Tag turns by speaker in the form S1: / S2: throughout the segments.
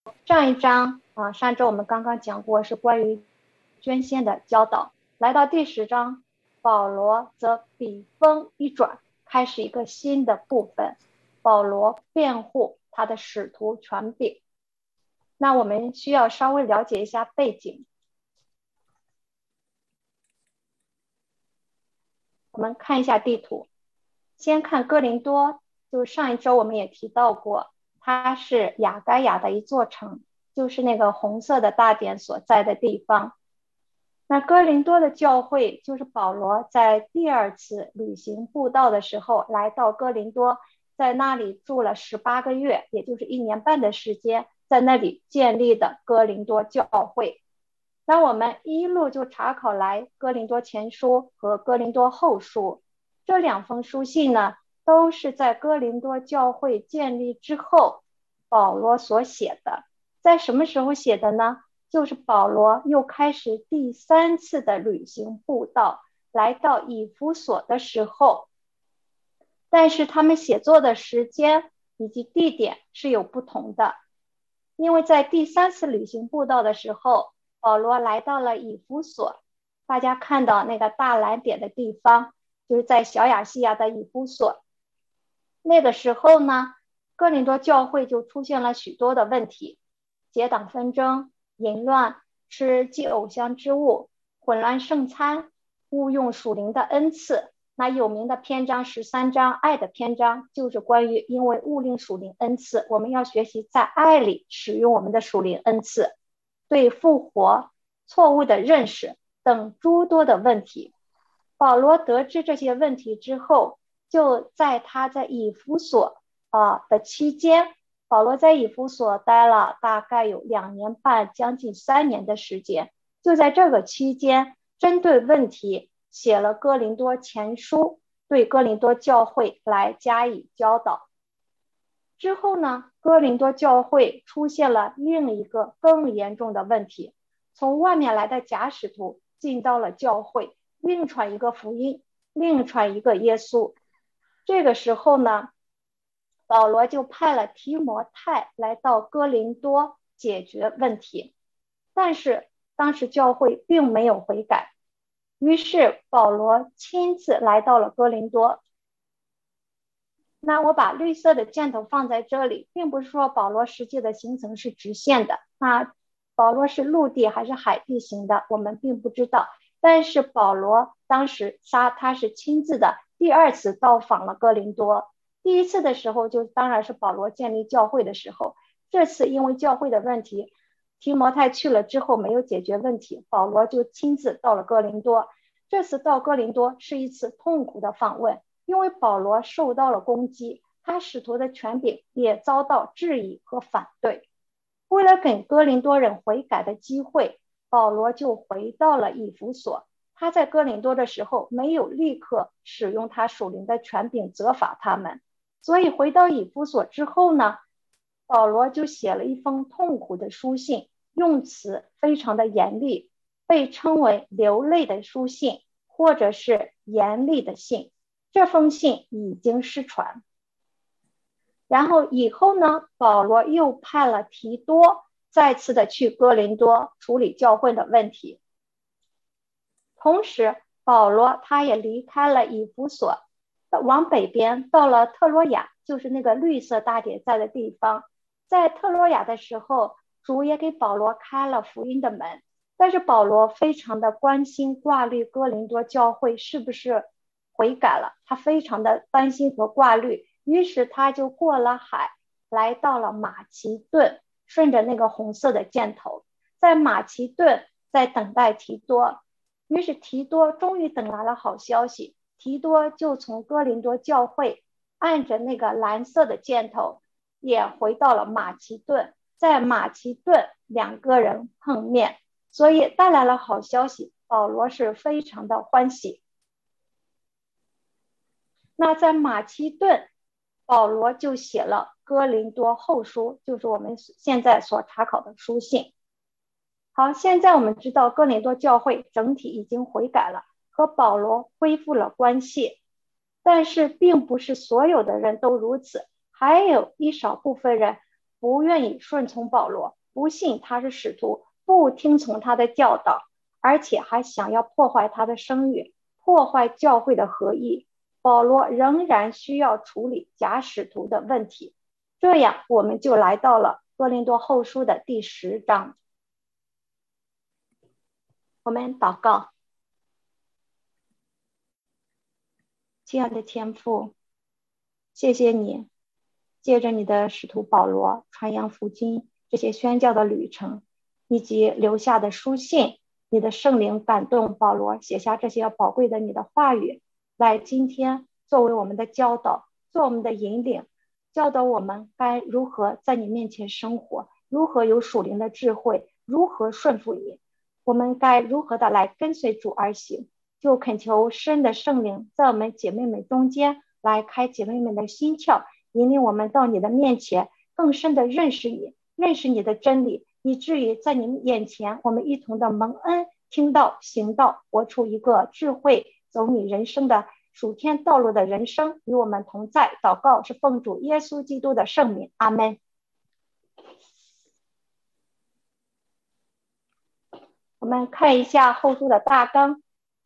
S1: 上一周我们刚刚讲过是关于捐献的教导，来到第10章，保罗则笔锋一转，开始一个新的部分。保罗辩护他的使徒权柄。那我们需要稍微了解一下背景。我们看一下地图，先看哥林多，就是上一周我们也提到过，它是亚该亚的一座城，就是那个红色的大点所在的地方。那哥林多的教会就是保罗在第二次旅行布道的时候来到哥林多，在那里住了18个月，也就是1年半的时间，在那里建立的哥林多教会。那我们一路就查考来哥林多前书和哥林多后书，这两封书信呢，都是在哥林多教会建立之后保罗所写的。在什么时候写的呢？就是保罗又开始第3次的旅行布道，来到以弗所的时候，但是他们写作的时间以及地点是有不同的。因为在第3次旅行布道的时候，保罗来到了以弗所，大家看到那个大蓝点的地方，就是在小亚细亚的以弗所。那个时候呢，哥林多教会就出现了许多的问题，结党纷争、淫乱、吃祭偶像之物、混乱圣餐、误用属灵的恩赐。那有名的篇章13章，爱的篇章，就是关于因为误用属灵恩赐，我们要学习在爱里使用我们的属灵恩赐，对复活、错误的认识等诸多的问题。保罗得知这些问题之后，就在他在以弗所的期间，保罗在以弗所待了大概有2年半，将近3年的时间。就在这个期间，针对问题写了哥林多前书，对哥林多教会来加以教导。之后呢，哥林多教会出现了另一个更严重的问题，从外面来的假使徒进到了教会，另传一个福音，另传一个耶稣。这个时候呢，保罗就派了提摩太来到哥林多解决问题，但是当时教会并没有悔改，于是保罗亲自来到了哥林多。那我把绿色的箭头放在这里，并不是说保罗实际的行程是直线的，那保罗是陆地还是海地行的，我们并不知道。但是保罗当时他是亲自的第2次到访了哥林多。第1次的时候就当然是保罗建立教会的时候，这次因为教会的问题，提摩太去了之后没有解决问题，保罗就亲自到了哥林多。这次到哥林多是一次痛苦的访问，因为保罗受到了攻击，他使徒的权柄也遭到质疑和反对。为了给哥林多人悔改的机会，保罗就回到了以弗所。他在哥林多的时候没有立刻使用他属灵的权柄责罚他们，所以回到以弗所之后呢，保罗就写了一封痛苦的书信，用词非常的严厉，被称为流泪的书信，或者是严厉的信。这封信已经失传。然后以后呢，保罗又派了提多再次的去哥林多处理教会的问题。同时，保罗他也离开了以弗所，往北边到了特罗亚，就是那个绿色大点在的地方。在特罗亚的时候，主也给保罗开了福音的门，但是保罗非常的关心挂虑哥林多教会是不是悔改了，他非常的担心和挂虑，于是他就过了海，来到了马其顿，顺着那个红色的箭头，在马其顿在等待提多。于是提多终于等来了好消息，提多就从哥林多教会按着那个蓝色的箭头也回到了马其顿，在马其顿2个人碰面，所以带来了好消息，保罗是非常的欢喜。那在马其顿，保罗就写了哥林多后书，就是我们现在所查考的书信。好，现在我们知道哥林多教会整体已经悔改了，和保罗恢复了关系，但是并不是所有的人都如此，还有一少部分人不愿意顺从保罗，不信他是使徒，不听从他的教导，而且还想要破坏他的声誉，破坏教会的合一。保罗仍然需要处理假使徒的问题。这样我们就来到了哥林多后书的第10章。我们祷告。亲爱的天父，谢谢你借着你的使徒保罗传扬福音这些宣教的旅程，以及留下的书信，你的圣灵感动保罗写下这些宝贵的你的话语，来今天作为我们的教导，做我们的引领，教导我们该如何在你面前生活，如何有属灵的智慧，如何顺服你，我们该如何的来跟随主而行。就恳求神的圣灵在我们姐妹们中间来开姐妹们的心窍，引领我们到你的面前，更深的认识你，认识你的真理，以至于在你们眼前我们一同的蒙恩，听到行道，活出一个智慧走你人生的属天道路的人生。与我们同在。祷告是奉主耶稣基督的圣名，阿们。我们看一下后书的大纲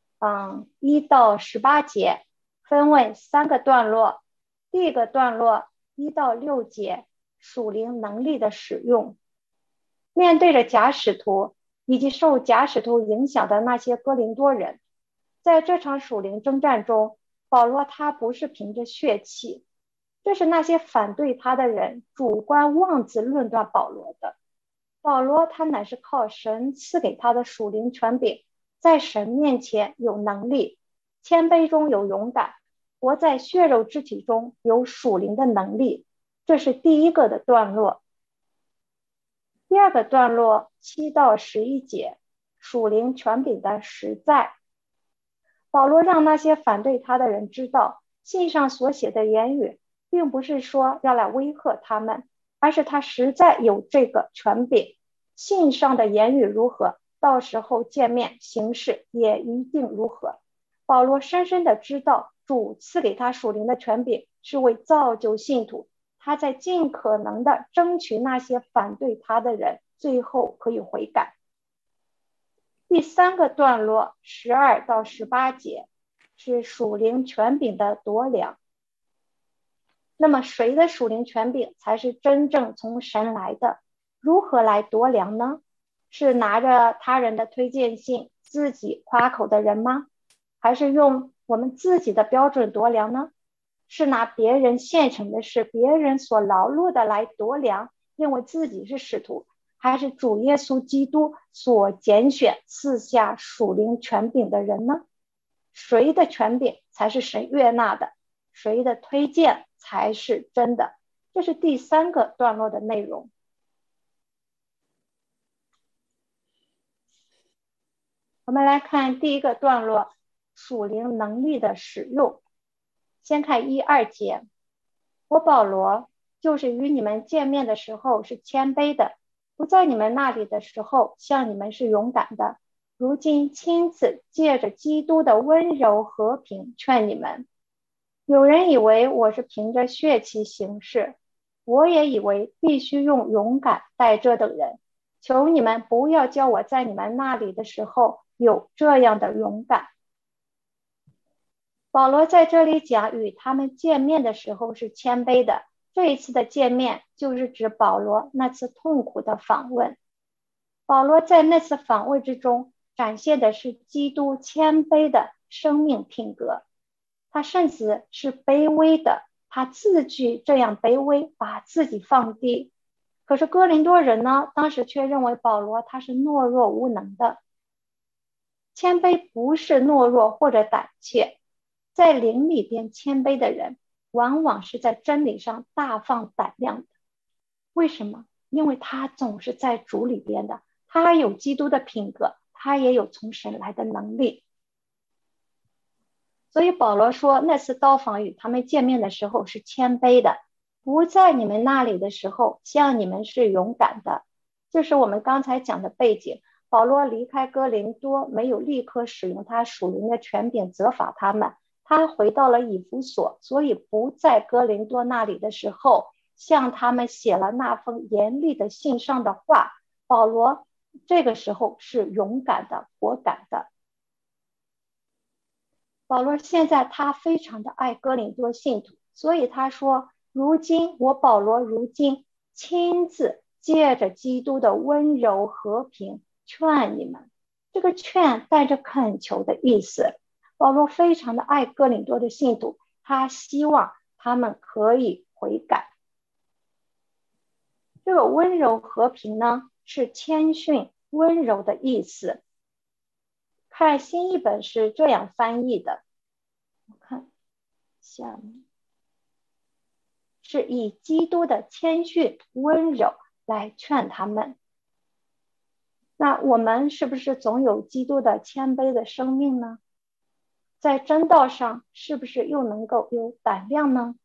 S1: ，1到18节分为3个段落。第一个段落1到6节，属灵能力的使用。面对着假使徒以及受假使徒影响的那些哥林多人，在这场属灵征战中，保罗他不是凭着血气，这是那些反对他的人主观妄自论断保罗的。保罗他乃是靠神赐给他的属灵权柄，在神面前有能力，谦卑中有勇敢，活在血肉之体中有属灵的能力。这是第一个的段落。第二个段落7到11节，属灵权柄的实在。保罗让那些反对他的人知道，信上所写的言语并不是说要来威吓他们，而是他实在有这个权柄。信上的言语如何，到时候见面行事也一定如何。保罗深深的知道，主赐给他属灵的权柄是为造就信徒，他在尽可能的争取那些反对他的人最后可以悔改。第3个段落12到18节是属灵权柄的夺粮。那么谁的属灵权柄才是真正从神来的？如何来夺粮呢？是拿着他人的推荐信自己夸口的人吗？还是用我们自己的标准夺粮呢？是拿别人现成的事，别人所劳碌的来夺粮，认为自己是使徒，还是主耶稣基督所拣选赐下属灵权柄的人呢？谁的权柄才是神悦纳的？谁的推荐才是真的？这是第3个段落的内容。我们来看第一个段落，属灵能力的使用。先看1、2节。我保罗就是与你们见面的时候是谦卑的，不在你们那里的时候像你们是勇敢的，如今亲自借着基督的温柔和平劝你们。有人以为我是凭着血气行事，我也以为必须用勇敢待这等人。求你们不要叫我在你们那里的时候有这样的勇敢。保罗在这里讲与他们见面的时候是谦卑的，这一次的见面就是指保罗那次痛苦的访问。保罗在那次访问之中展现的是基督谦卑的生命品格，他甚至是卑微的，他自具这样卑微，把自己放低。可是哥林多人呢，当时却认为保罗他是懦弱无能的。谦卑不是懦弱或者胆怯，在灵里边谦卑的人往往是在真理上大放胆量的。为什么？因为他总是在主里边的，他有基督的品格，他也有从神来的能力。所以保罗说，那次到访与他们见面的时候是谦卑的，不在你们那里的时候像你们是勇敢的。这是我们刚才讲的背景。保罗离开哥林多，没有立刻使用他属灵的权柄责罚他们，他回到了以弗所，所以不在哥林多那里的时候向他们写了那封严厉的信上的话，保罗这个时候是勇敢的、果敢的。保罗现在他非常的爱哥林多信徒，所以他说，如今我保罗如今亲自借着基督的温柔和平劝你们。这个劝带着恳求的意思。保罗非常的爱哥林多的信徒，他希望他们可以悔改。这个温柔和平呢，是谦逊温柔的意思。看新译本是这样翻译的，我看下面是以基督的谦逊温柔来劝他们。那我们是不是总有基督的谦卑的生命呢？在真道上是不是又能够有胆量呢？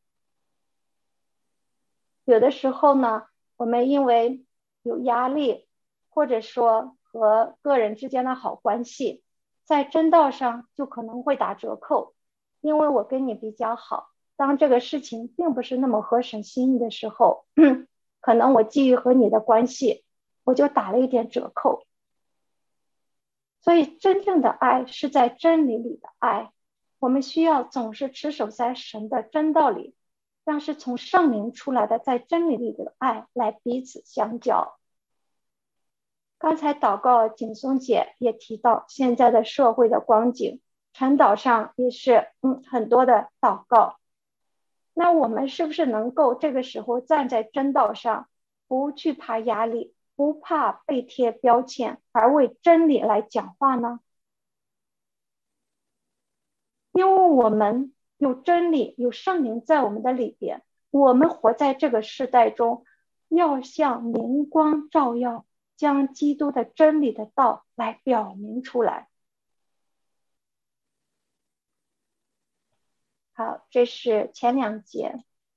S1: 有的时候呢，我们因为有压力，或者说和个人之间的好关系，在真道上就可能会打折扣，因为我跟你比较好，当这个事情并不是那么合神心意的时候，可能我基于和你的关系，我就打了一点折扣。所以真正的爱是在真理里的爱，我们需要总是持守在神的真道里，让是从圣灵出来的在真理里的爱来彼此相交。刚才祷告景松姐也提到现在的社会的光景，传导上也是很多的祷告。那我们是不是能够这个时候站在真道上，不惧怕压力，不怕被贴标签，而为真理来讲话呢？因为我们有真理，有圣灵在我们的里边，我们活在这个时代中，要像明光照耀，将基督的真理的道来表明出来。好，这是前2节。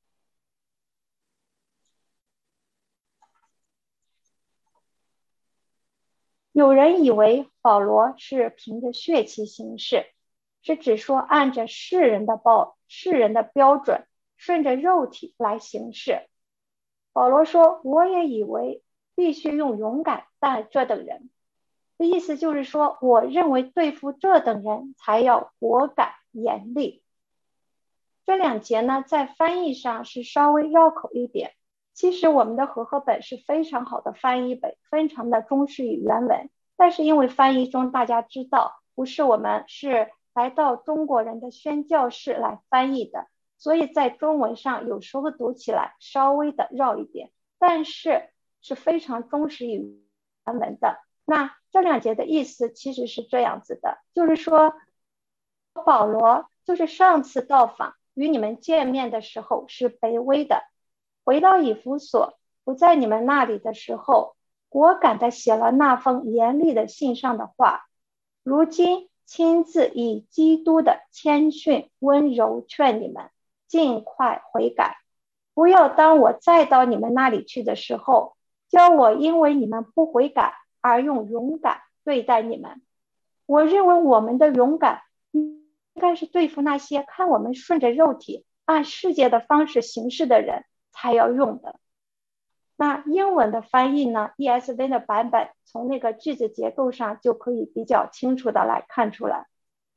S1: 有人以为保罗是凭着血气行事，是指说按着世人的标准，顺着肉体来行事。保罗说，我也以为必须用勇敢待这等人。的意思就是说，我认为对付这等人才要果敢严厉。这2节呢，在翻译上是稍微绕口一点。其实我们的和合本是非常好的翻译本，非常的忠实于原文。但是因为翻译中大家知道，不是我们是来到中国人的宣教士来翻译的，所以在中文上有时候读起来稍微的绕一点，但是是非常忠实于原文的。那这2节的意思其实是这样子的，就是说保罗就是上次到访与你们见面的时候是卑微的，回到以弗所不在你们那里的时候，果敢地写了那封严厉的信上的话，如今亲自以基督的谦逊温柔劝你们尽快悔改，不要当我再到你们那里去的时候，叫我因为你们不悔改而用勇敢对待你们。我认为我们的勇敢应该是对付那些看我们顺着肉体按世界的方式行事的人才要用的。那英文的翻译呢， ESV 的版本从那个句子结构上就可以比较清楚的来看出来。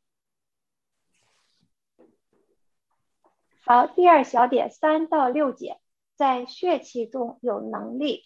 S1: 好，第2小点3到6节，在血气中有能力。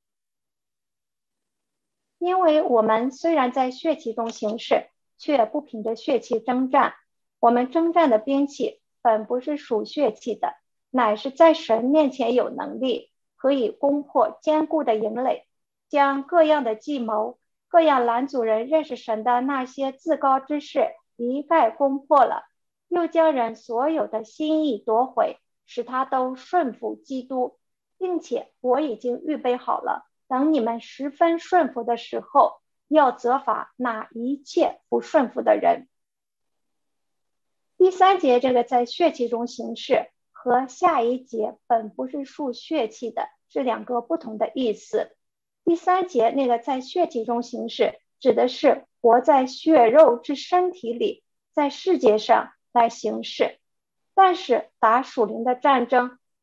S1: 因为我们虽然在血气中行事，却不凭着血气征战。我们征战的兵器本不是属血气的，乃是在神面前有能力，可以攻破坚固的营垒，将各样的计谋、各样拦阻人认识神的那些自高之事一概攻破了，又将人所有的心意夺回，使他都顺服基督，并且我已经预备好了，等你们十分顺服的时候，要责罚那一切不顺服的人。第3节这个在血气中行事和下一节本不是属血气的是2个不同的意思。第3节那个在血气中行事指的是活在血肉之身体里，在世界上来行事，但是打属灵的战争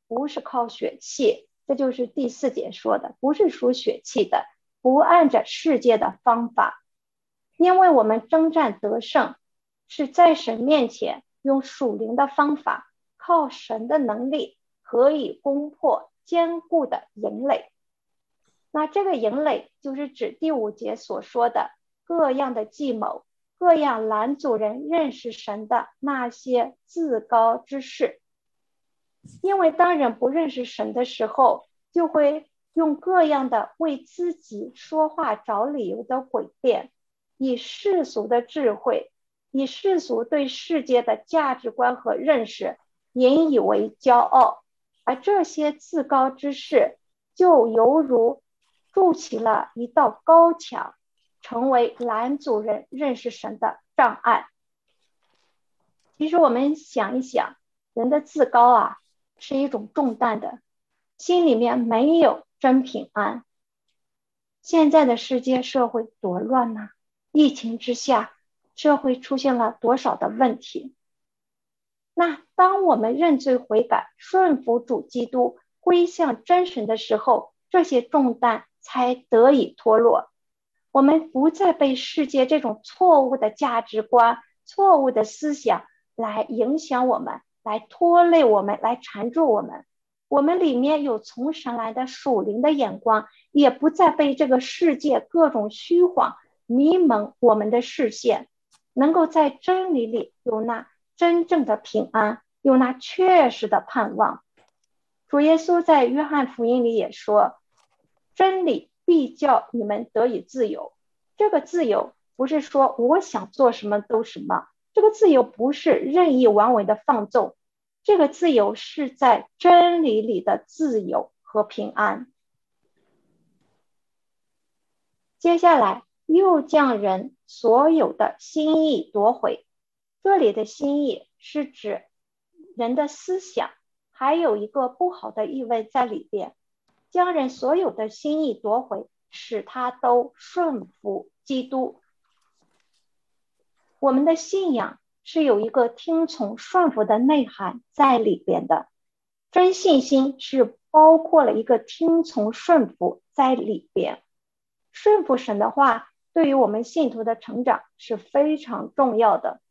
S1: 不是靠血气，这就是第4节说的，不是属血气的，不按着世界的方法。因为我们征战得胜，是在神面前用属灵的方法，靠神的能力可以攻破坚固的营垒。那这个营垒就是指第5节所说的各样的计谋，各样拦阻人认识神的那些自高之事。因为当人不认识神的时候，就会用各样的为自己说话找理由的诡辩，以世俗的智慧，以世俗对世界的价值观和认识引以为骄傲，而这些自高之事就犹如筑起了一道高墙，成为拦阻人认识神的障碍。其实我们想一想，人的自高啊，是一种重担的，心里面没有真平安。现在的世界社会多乱呢，疫情之下，社会出现了多少的问题。那当我们认罪悔改，顺服主基督，归向真神的时候，这些重担才得以脱落。我们不再被世界这种错误的价值观、错误的思想来影响我们，来拖累我们，来缠住我们。我们里面有从神来的属灵的眼光，也不再被这个世界各种虚谎迷蒙我们的视线，能够在真理里有那真正的平安，有那确实的盼望。主耶稣在约翰福音里也说，真理必叫你们得以自由。这个自由不是说我想做什么都什么，这个自由不是任意妄为的放纵，这个自由是在真理里的自由和平安。接下来又将人所有的心意夺回，这里的心意是指人的思想，还有一个不好的意味在里边，将人所有的心意夺回，使他都顺服基督。我们的信仰是有一个听从顺服的内涵在里边的，真信心是包括了一个听从顺服在里边。顺服神的话，对于我们信徒的成长是非常重要的。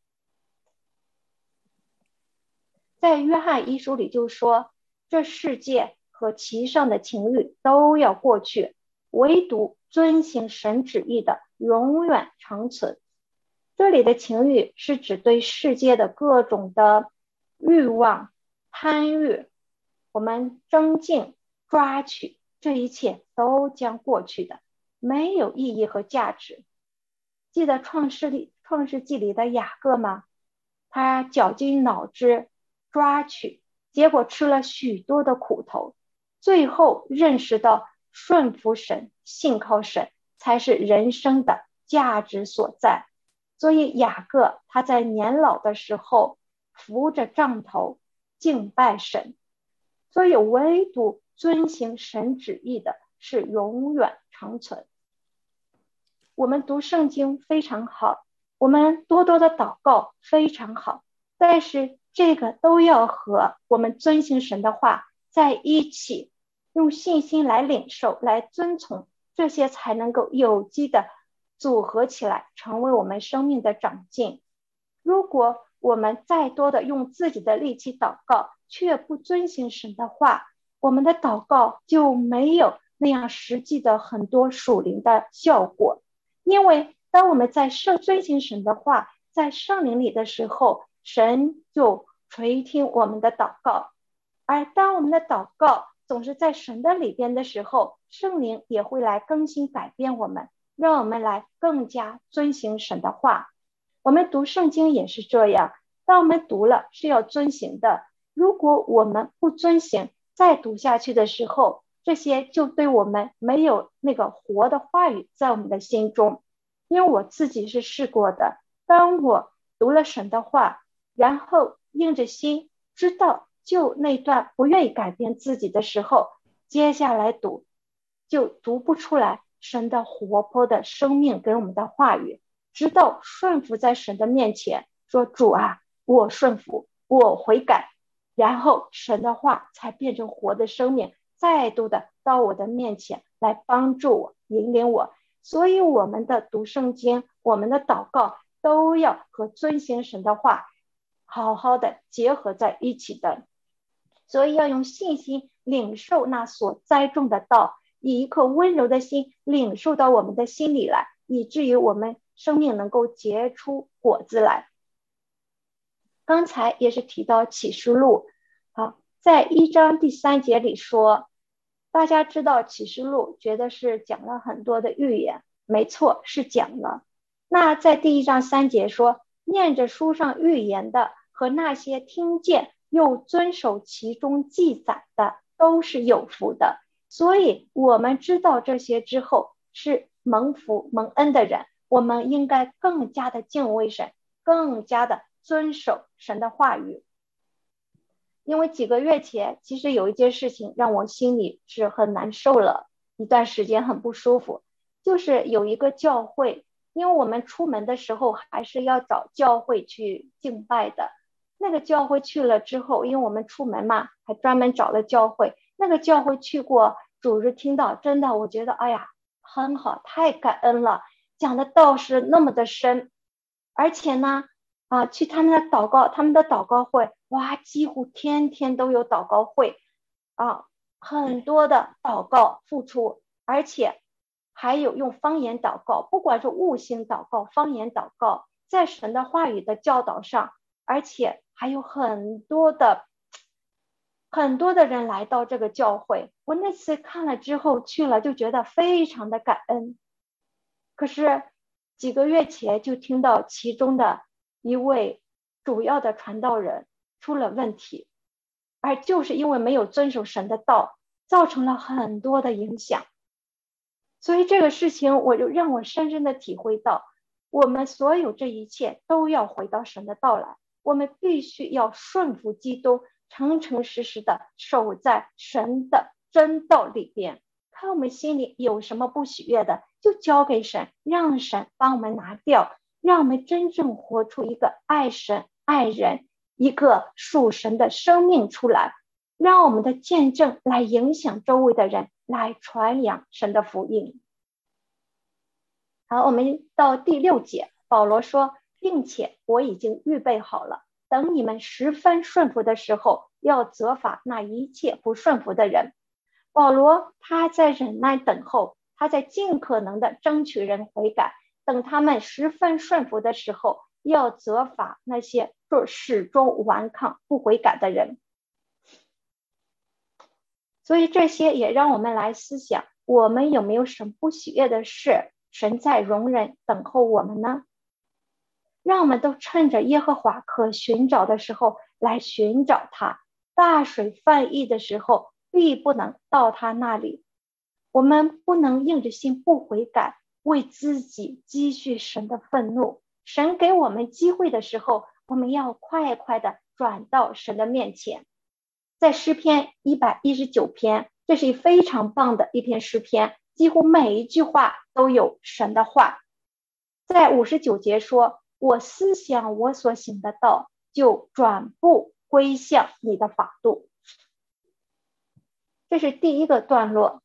S1: 在约翰一书里就说，这世界和其上的情欲都要过去，唯独遵行神旨意的永远长存。这里的情欲是指对世界的各种的欲望、贪欲，我们争竞、抓取，这一切都将过去的，没有意义和价值。记得创世纪里的雅各吗？他绞尽脑汁抓取，结果吃了许多的苦头，最后认识到顺服神、信靠神才是人生的价值所在。所以雅各他在年老的时候扶着杖头敬拜神，所以唯独遵行神旨意的是永远长存。我们读圣经非常好，我们多多的祷告非常好，但是这个都要和我们遵行神的话在一起，用信心来领受，来遵从，这些才能够有机的组合起来，成为我们生命的长进。如果我们再多的用自己的力气祷告，却不遵行神的话，我们的祷告就没有那样实际的很多属灵的效果。因为当我们在遵行神的话，在圣灵里的时候，神就垂听我们的祷告。而当我们的祷告总是在神的里边的时候，圣灵也会来更新改变我们，让我们来更加遵行神的话。我们读圣经也是这样，当我们读了是要遵行的，如果我们不遵行，再读下去的时候，这些就对我们没有那个活的话语在我们的心中。因为我自己是试过的，当我读了神的话，然后硬着心知道就那段不愿意改变自己的时候，接下来读就读不出来神的活泼的生命给我们的话语，直到顺服在神的面前，说主啊，我顺服，我悔改， 然后神的话才变成活的生命，再度的到我的面前来帮助我，引领我。所以我们的读圣经，我们的祷告都要和遵行神的话好好的结合在一起的。所以要用信心领受那所栽种的道，以一颗温柔的心领受到我们的心里来，以至于我们生命能够结出果子来。刚才也是提到启示录，好，在1章第3节里说，大家知道启示录觉得是讲了很多的预言，没错，是讲了。那在第1章3节说，念着书上预言的和那些听见又遵守其中记载的都是有福的。所以我们知道这些之后是蒙福蒙恩的人，我们应该更加的敬畏神，更加的遵守神的话语。因为几个月前，其实有一件事情让我心里是很难受了，一段时间很不舒服，就是有一个教会，因为我们出门的时候还是要找教会去敬拜的。那个教会去了之后，因为我们出门嘛，还专门找了教会。那个教会去过主日听到，真的我觉得哎呀很好，太感恩了，讲的道是那么的深，而且呢去他们的祷告会，哇，几乎天天都有祷告会很多的祷告付出，而且还有用方言祷告，不管是悟性祷告、方言祷告，在神的话语的教导上，而且还有很多的人来到这个教会。我那次看了之后去了，就觉得非常的感恩。可是几个月前就听到其中的一位主要的传道人出了问题，而就是因为没有遵守神的道，造成了很多的影响。所以这个事情我就让我深深的体会到，我们所有这一切都要回到神的道来，我们必须要顺服基督，诚诚实实的守在神的真道里边。看我们心里有什么不喜悦的，就交给神，让神帮我们拿掉，让我们真正活出一个爱神爱人，一个属神的生命出来，让我们的见证来影响周围的人，来传扬神的福音。好，我们到第6节，保罗说，并且我已经预备好了，等你们十分顺服的时候，要责罚那一切不顺服的人。保罗他在忍耐等候，他在尽可能的争取人悔改，等他们十分顺服的时候，要责罚那些始终顽抗不悔改的人。所以这些也让我们来思想，我们有没有什么不喜悦的事，神在容忍等候我们呢？让我们都趁着耶和华可寻找的时候来寻找他，大水泛溢的时候必不能到他那里。我们不能硬着心不悔改，为自己积蓄神的愤怒。神给我们机会的时候，我们要快快的转到神的面前。在诗篇119篇，这是非常棒的一篇诗篇，几乎每一句话都有神的话。在59节说，我思想我所行的道，就转步归向你的法度。这是第一个段落。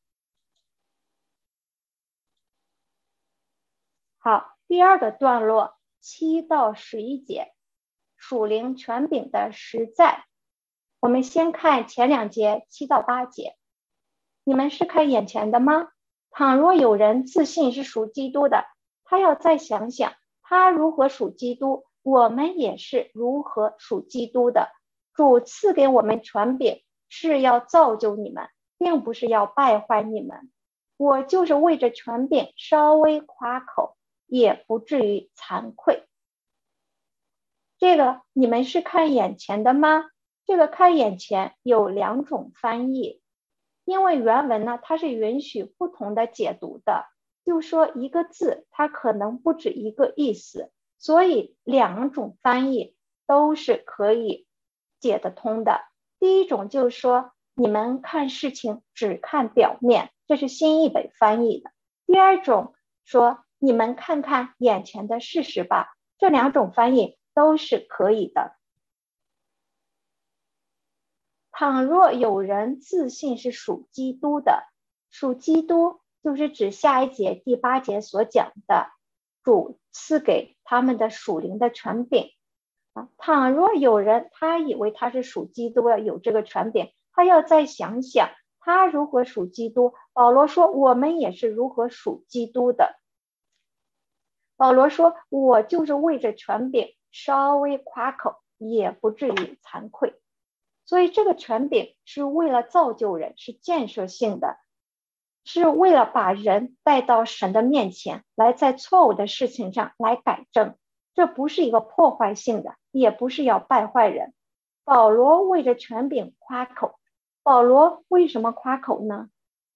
S1: 好，第二个段落7到11节，属灵权柄的实在。我们先看前2节7到8节。你们是看眼前的吗？倘若有人自信是属基督的，他要再想想他如何属基督，我们也是如何属基督的。主赐给我们权柄，是要造就你们，并不是要败坏你们。我就是为着权柄稍微夸口，也不至于惭愧。这个你们是看眼前的吗？这个看眼前有2种翻译，因为原文呢，它是允许不同的解读的，就说一个字它可能不止一个意思，所以2种翻译都是可以解得通的。第一种就是说，你们看事情只看表面，这是新译本翻译的。第二种说，你们看看眼前的事实吧，这2种翻译都是可以的。 倘若有人自信是属基督的，属基督就是指下一节第8节所讲的主赐给他们的属灵的权柄。倘若有人他以为他是属基督的，有这个权柄，他要再想想他如何属基督。保罗说我们也是如何属基督的。保罗说我就是为着权柄稍微夸口，也不至于惭愧。所以这个权柄是为了造就人，是建设性的，是为了把人带到神的面前来，在错误的事情上来改正。这不是一个破坏性的，也不是要败坏人。保罗为着权柄夸口。保罗为什么夸口呢？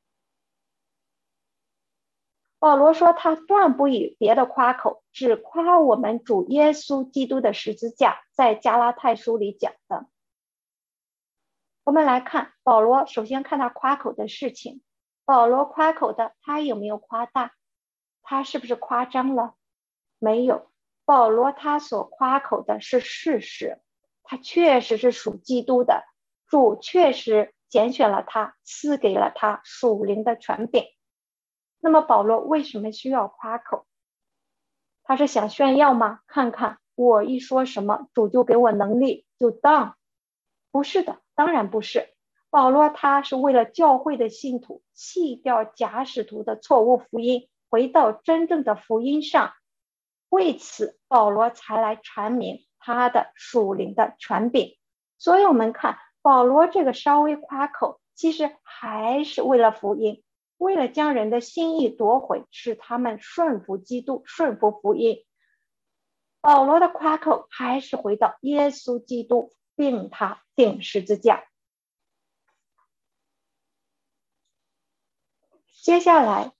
S1: 保罗说他断不以别的夸口，只夸我们主耶稣基督的十字架，在加拉太书里讲的。我们来看保罗，首先看他夸口的事情。保罗夸口的，他有没有夸大？他是不是夸张了？没有。保罗他所夸口的是事实，他确实是属基督的，主确实拣选了他，赐给了他属灵的权柄。那么保罗为什么需要夸口？他是想炫耀吗？看看我一说什么，主就给我能力就当？不是的，当然不是。保罗他是为了教会的信徒弃掉假使徒的错误福音，回到真正的福音上。为此保罗才来阐明他的属灵的权柄。所以我们看保罗这个稍微夸口，其实还是为了福音，为了将人的心意夺回，使他们顺服基督，顺服福音。保罗的夸口还是回到耶稣基督，并他钉十字架。接下来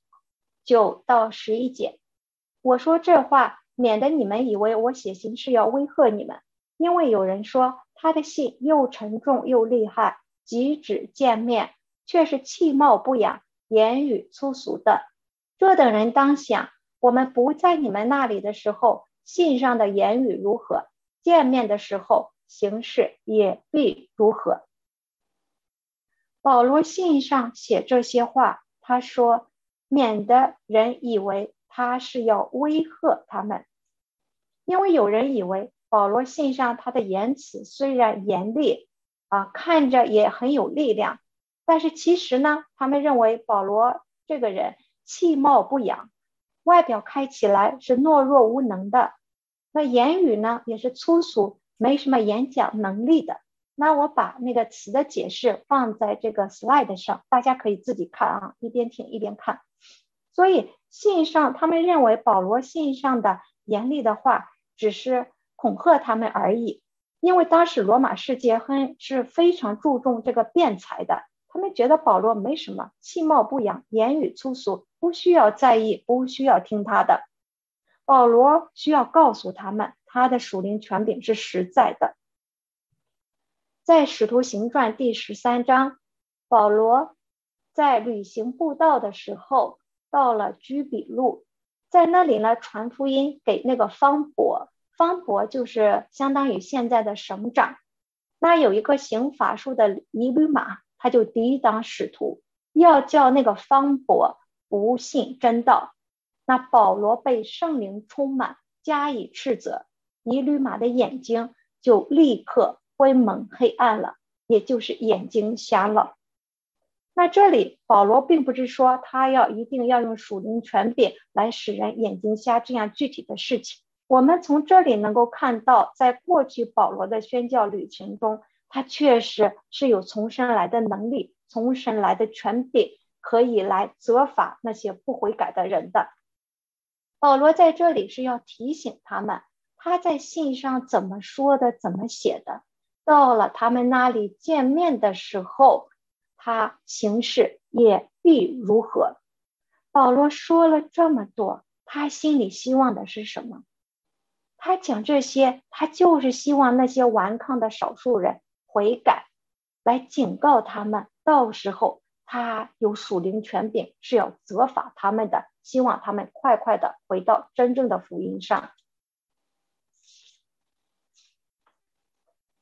S1: 9到11节，我说这话免得你们以为我写信是要威吓你们，因为有人说他的信又沉重又厉害，即指见面却是气貌不扬，言语粗俗的。这等人当想，我们不在你们那里的时候，信上的言语如何，见面的时候行事也必如何。保罗信上写这些话，他说免得人以为他是要威吓他们。因为有人以为保罗信上他的言辞虽然严厉看着也很有力量，但是其实呢，他们认为保罗这个人气貌不扬，外表看起来是懦弱无能的，那言语呢也是粗俗，没什么演讲能力的。那我把那个词的解释放在这个 slide 上，大家可以自己看一边听一边看。所以信上他们认为保罗信上的严厉的话只是恐吓他们而已，因为当时罗马世界是非常注重这个辩才的，他们觉得保罗没什么，气貌不扬，言语粗俗，不需要在意，不需要听他的。保罗需要告诉他们，他的属灵权柄是实在的。在使徒行传第13章，保罗在旅行布道的时候到了居比路，在那里呢传福音给那个方伯，方伯就是相当于现在的省长。那有一个行法术的以吕马，他就抵挡使徒，要叫那个方伯不信真道。那保罗被圣灵充满，加以斥责，以吕马的眼睛就立刻昏蒙黑暗了，也就是眼睛瞎了。那这里保罗并不是说他一定要用属灵权柄来使人眼睛瞎这样具体的事情。我们从这里能够看到，在过去保罗的宣教旅程中，他确实是有从神来的能力，从神来的权柄，可以来责罚那些不悔改的人的。保罗在这里是要提醒他们，他在信上怎么说的，怎么写的，到了他们那里见面的时候，他行事也必如何。保罗说了这么多，他心里希望的是什么？他讲这些，他就是希望那些顽抗的少数人悔改，来警告他们，到时候他有属灵权柄是要责罚他们的，希望他们快快的回到真正的福音上。第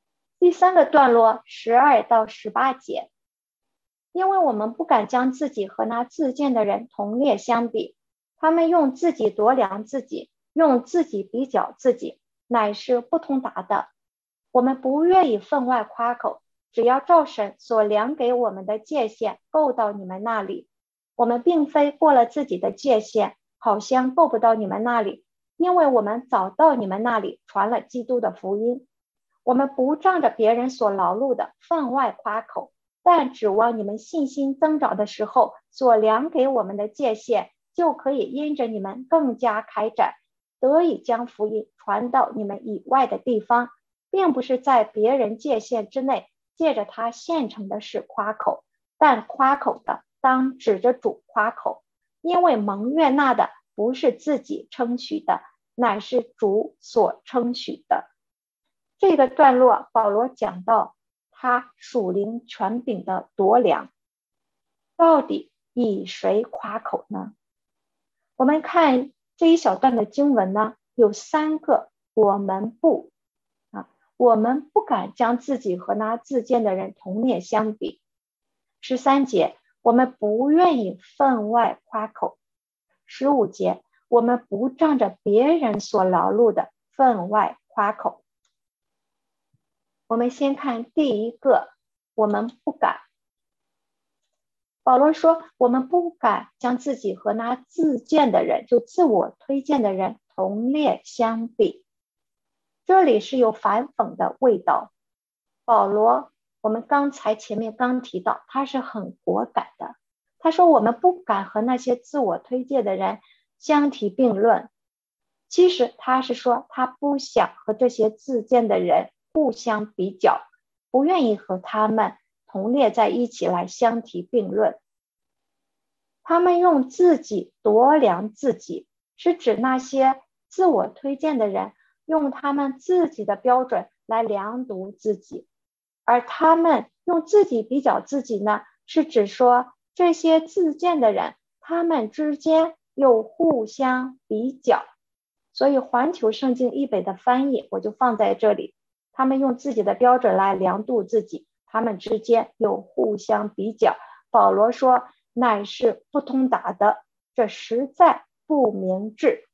S1: 第三个段落12到18节，因为我们不敢将自己和那自荐的人同列相比，他们用自己度量自己，用自己比较自己，乃是不通达的。我们不愿意分外夸口，只要照神所量给我们的界限够到你们那里。我们并非过了自己的界限，好像够不到你们那里，因为我们早到你们那里传了基督的福音。我们不仗着别人所劳碌的分外夸口，但指望你们信心增长的时候，所量给我们的界限就可以因着你们更加开展，得以将福音传到你们以外的地方，并不是在别人界限之内借着他现成的事夸口，但夸口的当指着主夸口，因为蒙悦纳的不是自己称许的，乃是主所称许的。这个段落保罗讲到他属灵权柄的度量，到底以谁夸口呢？我们看这一小段的经文呢，有3个我们不我们不敢将自己和那自荐的人同列相比。13节，我们不愿意分外夸口。15节，我们不仗着别人所劳碌的分外夸口。我们先看第一个，我们不敢。保罗说，我们不敢将自己和那自荐的人，就自我推荐的人同列相比。这里是有反讽的味道。保罗，我们刚才前面刚提到，他是很果敢的。他说我们不敢和那些自我推荐的人相提并论。其实他是说他不想和这些自荐的人互相比较，不愿意和他们同列在一起来相提并论。他们用自己度量自己，是指那些自我推荐的人用他们自己的标准来量度自己，而他们用自己比较自己呢，是指说这些自荐的人他们之间又互相比较。所以环球圣经译本的翻译我就放在这里，他们用自己的标准来量度自己，他们之间又互相比较。保罗说乃是不通达的，这实在不明智。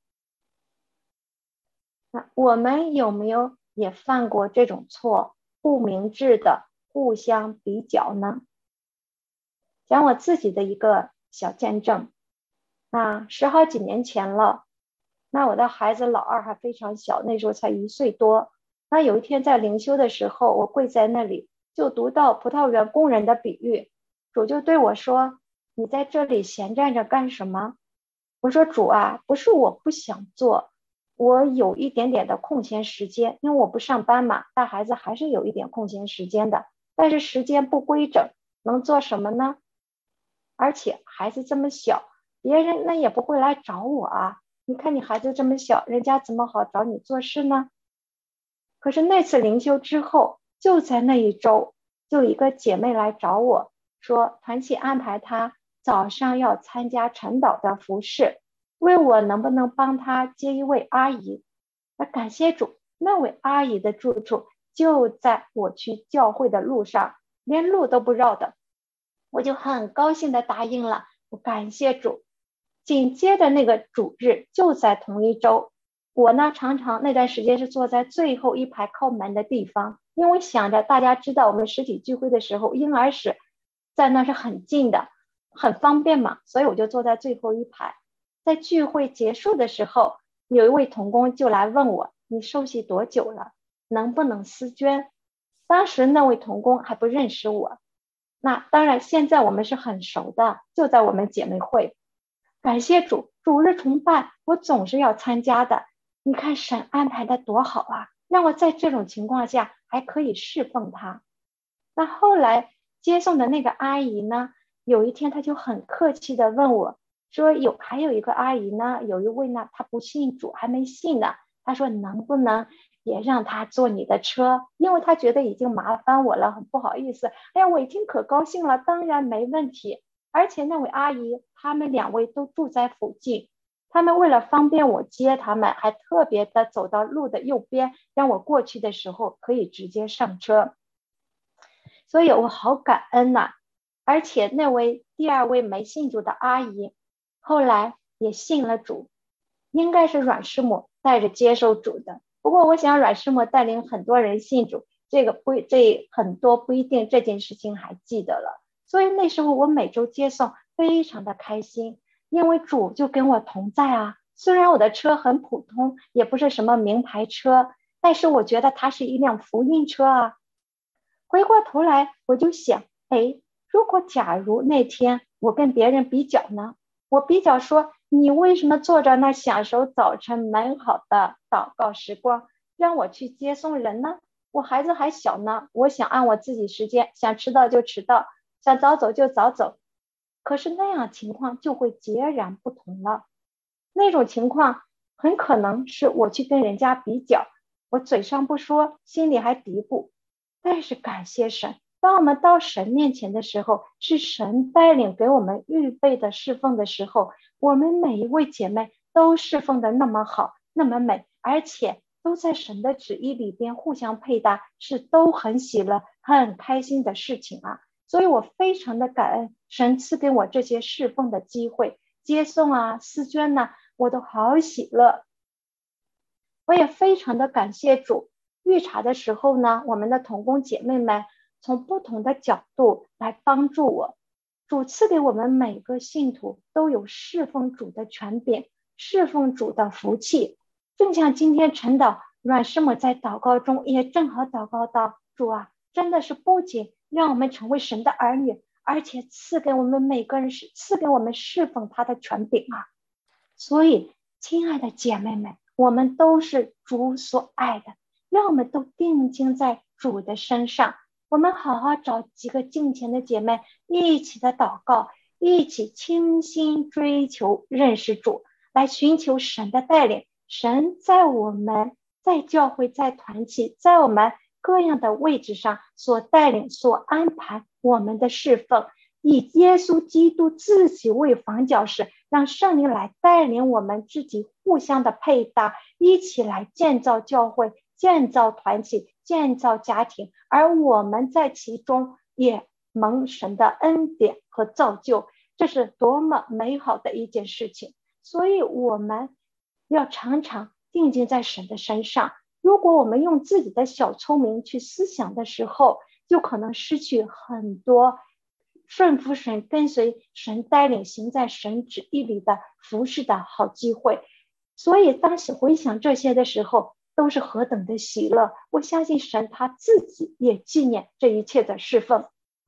S1: 那我们有没有也犯过这种错，不明智的互相比较呢？讲我自己的一个小见证。那10好几年前了，那我的孩子老二还非常小，那时候才1岁多。那有一天在灵修的时候，我跪在那里就读到葡萄园工人的比喻，主就对我说，你在这里闲站着干什么？我说主啊，不是我不想做，我有一点点的空闲时间，因为我不上班嘛，带孩子还是有一点空闲时间的，但是时间不规整，能做什么呢？而且孩子这么小，别人那也不会来找我啊，你看你孩子这么小，人家怎么好找你做事呢？可是那次灵修之后，就在那一周，就一个姐妹来找我说，团契安排她早上要参加晨祷的服事，问我能不能帮她接一位阿姨。那感谢主，那位阿姨的住处就在我去教会的路上，连路都不绕的，我就很高兴的答应了，我感谢主。紧接着那个主日就在同一周，我呢常常那段时间是坐在最后一排靠门的地方，因为想着大家知道我们实体聚会的时候婴儿室在那是很近的，很方便嘛，所以我就坐在最后一排。在聚会结束的时候，有一位同工就来问我，你受洗多久了？能不能私捐？当时那位同工还不认识我，那当然现在我们是很熟的，就在我们姐妹会。感谢主，主日崇拜我总是要参加的，你看神安排的多好啊，让我在这种情况下还可以侍奉他。那后来接送的那个阿姨呢，有一天她就很客气的问我说，还有一个阿姨呢，有一位呢她不信主，还没信呢，她说能不能也让她坐你的车，因为她觉得已经麻烦我了，很不好意思。哎呀，我一听可高兴了，当然没问题。而且那位阿姨他们2位都住在附近，他们为了方便我接他们，还特别的走到路的右边，让我过去的时候可以直接上车。 所以我好感恩呐。而且那位第二位没信主的阿姨，后来也信了主，应该是阮师母带着接受主的。不过我想阮师母带领很多人信主，这很多不一定这件事情还记得了。所以那时候我每周接送非常的开心，因为主就跟我同在啊。虽然我的车很普通，也不是什么名牌车，但是我觉得它是一辆福音车啊。回过头来我就想，如果假如那天我跟别人比较呢，我比较说，你为什么坐着那享受早晨美好的祷告时光，让我去接送人呢？我孩子还小呢，我想按我自己时间，想迟到就迟到，想早走就早走。可是那样情况就会截然不同了。那种情况很可能是我去跟人家比较，我嘴上不说，心里还嘀咕。但是感谢神，当我们到神面前的时候，是神带领给我们预备的侍奉的时候，我们每一位姐妹都侍奉的那么好，那么美，而且都在神的旨意里边互相配搭，是都很喜乐、很开心的事情啊。所以我非常的感恩神赐给我这些侍奉的机会，接送啊、思捐啊，我都好喜乐。我也非常的感谢主。预查的时候呢，我们的同工姐妹们从不同的角度来帮助我。主赐给我们每个信徒都有侍奉主的权柄，侍奉主的福气。正像今天晨祷阮师母在祷告中也正好祷告到，主啊，真的是不仅让我们成为神的儿女，而且赐给我们每个人赐给我们侍奉他的权柄啊。所以亲爱的姐妹们，我们都是主所爱的，让我们都定睛在主的身上。我们好好找几个敬虔的姐妹，一起的祷告，一起倾心追求认识主，来寻求神的带领。神在我们在教会、在团体、在我们各样的位置上所带领、所安排我们的侍奉，以耶稣基督自己为房角石，让圣灵来带领我们自己互相的配搭，一起来建造教会、建造团体、建造家庭，而我们在其中也蒙神的恩典和造就，这是多么美好的一件事情。所以我们要常常定睛在神的身上。如果我们用自己的小聪明去思想的时候，就可能失去很多顺服神、跟随神带领行在神旨意里的服侍的好机会。所以当时回想这些的时候，都是何等的喜乐。我相信神他自己也纪念这一切的侍奉。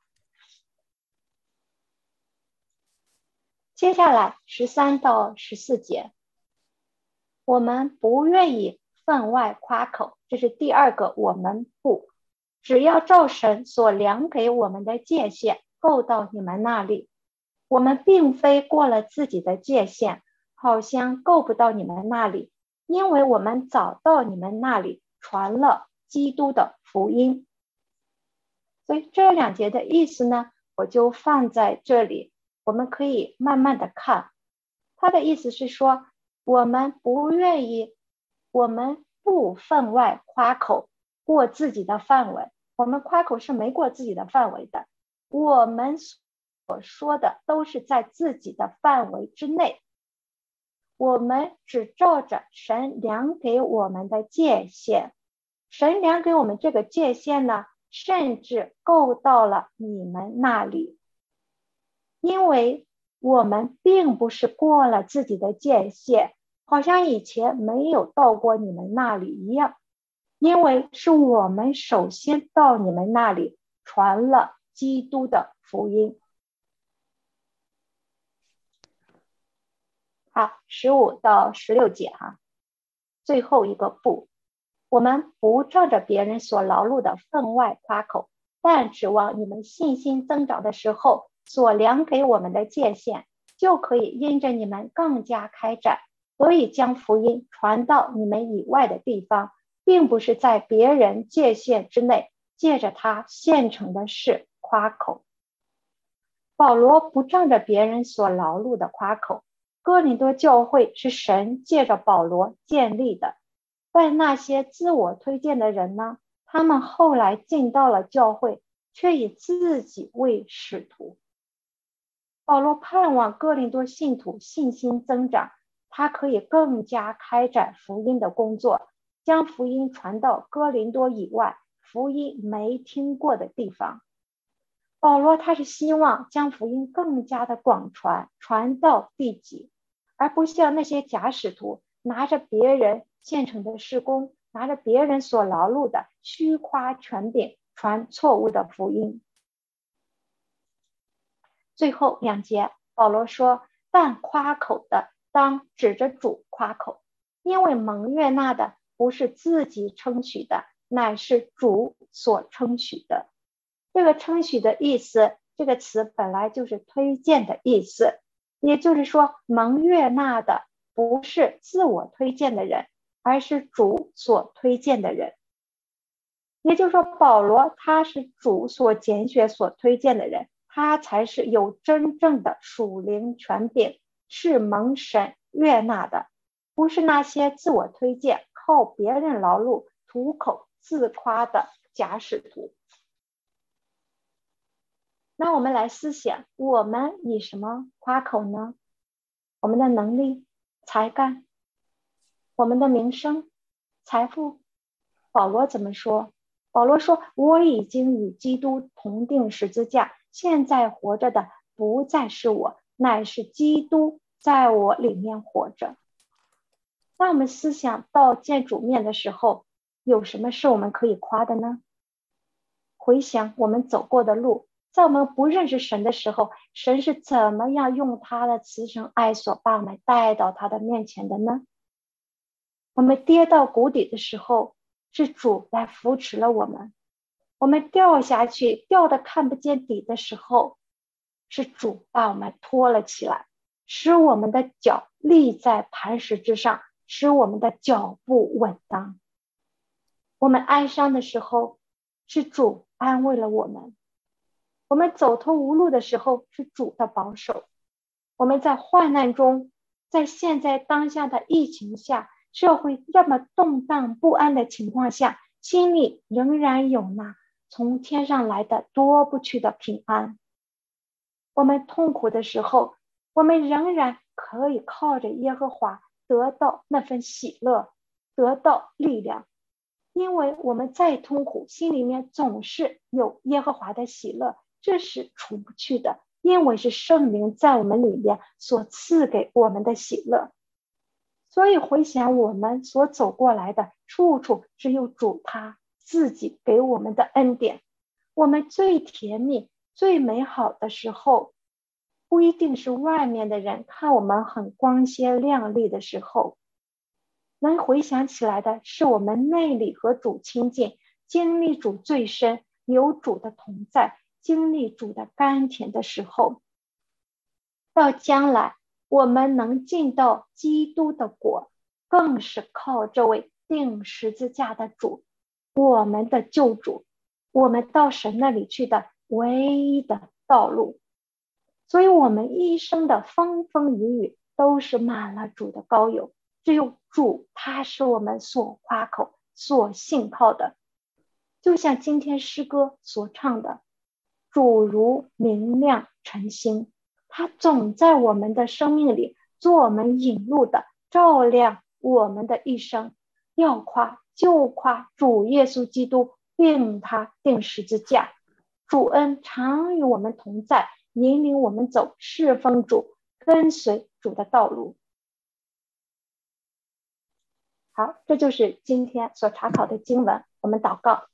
S1: 接下来13到14节，我们不愿意分外夸口，这是第二个我们不，只要照神所量给我们的界限够到你们那里。我们并非过了自己的界限，好像够不到你们那里，因为我们早到你们那里传了基督的福音。所以这两节的意思呢，我就放在这里，我们可以慢慢的看。他的意思是说，我们不愿意，我们不分外夸口，过自己的范围。我们夸口是没过自己的范围的，我们所说的都是在自己的范围之内。我们只照着神量给我们的界限，神量给我们这个界限呢，甚至够到了你们那里。因为我们并不是过了自己的界限，好像以前没有到过你们那里一样，因为是我们首先到你们那里传了基督的福音。好，15到16节哈，最后一个不，我们不照着别人所劳碌的分外夸口，但指望你们信心增长的时候，所量给我们的界限，就可以因着你们更加开展，得以将福音传到你们以外的地方，并不是在别人界限之内，借着他现成的事夸口。保罗不仗着别人所劳碌的夸口，哥林多教会是神借着保罗建立的，但那些自我推荐的人呢，他们后来进到了教会， 却以自己为使徒。保罗盼望哥林多信徒信心增长，他可以更加开展福音的工作，将福音传到哥林多以外福音没听过的地方。保罗他是希望将福音更加的广传，传到地极，而不像那些假使徒拿着别人现成的事工，拿着别人所劳碌的虚夸权柄，传错误的福音。最后2节，保罗说，但夸口的当指着主夸口，因为蒙悦纳的不是自己称许的，乃是主所称许的。这个称许的意思，这个词本来就是推荐的意思，也就是说，蒙悦纳的不是自我推荐的人，而是主所推荐的人。也就是说，保罗他是主所拣选所推荐的人，他才是有真正的属灵权柄，是蒙神悦纳的，不是那些自我推荐靠别人劳碌吐口自夸的假使徒。那我们来思想，我们以什么夸口呢？我们的能力、才干，我们的名声、财富。保罗怎么说？保罗说，我已经与基督同定十字架，现在活着的不再是我，乃是基督在我里面活着。当我们思想到见主面的时候，有什么是我们可以夸的呢？回想我们走过的路，在我们不认识神的时候，神是怎么样用他的慈神爱所把我们带到他的面前的呢？我们跌到谷底的时候，是主来扶持了我们；我们掉下去，掉得看不见底的时候，是主把我们拖了起来，使我们的脚立在磐石之上，使我们的脚步稳当。我们哀伤的时候，是主安慰了我们；我们走投无路的时候，是主的保守；我们在患难中，在现在当下的疫情下，社会这么动荡不安的情况下，心里仍然有那从天上来的多不去的平安。我们痛苦的时候，我们仍然可以靠着耶和华得到那份喜乐，得到力量。因为我们再痛苦，心里面总是有耶和华的喜乐，这是除不去的，因为是圣灵在我们里面所赐给我们的喜乐。所以回想我们所走过来的，处处只有主他自己给我们的恩典。我们最甜蜜、最美好的时候，不一定是外面的人看我们很光鲜亮丽的时候，能回想起来的是我们内里和主亲近，经历主最深，有主的同在，经历主的甘甜的时候。到将来我们能进到基督的国，更是靠这位钉十字架的主，我们的救主，我们到神那里去的唯一的道路。所以我们一生的风风雨雨都是满了主的膏油，只有主他是我们所夸口所信靠的。就像今天诗歌所唱的，主如明亮晨星，他总在我们的生命里做我们引路的，照亮我们的一生。要夸就夸主耶稣基督，并他钉十字架。主恩常与我们同在，引领我们走侍奉主，跟随主的道路。好，这就是今天所查考的经文。我们祷告。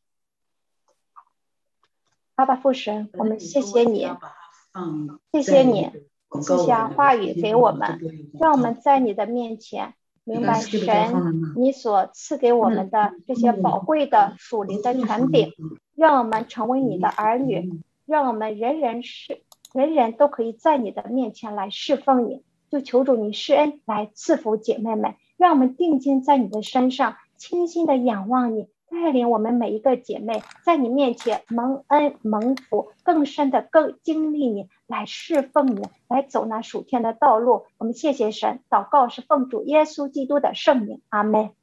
S1: 阿爸父神，我们谢谢你，谢谢你赐下话语给我们，让我们在你的面前明白神你所赐给我们的这些宝贵的属灵的权柄，让我们成为你的儿女，让我们人人都可以在你的面前来侍奉你。就求主你施恩来赐福姐妹们，让我们定睛在你的身上，倾心的仰望你，带领我们每一个姐妹在你面前蒙恩蒙福，更深的更经历你，来侍奉你，来走那属天的道路。我们谢谢神，祷告是奉主耶稣基督的圣名，阿们。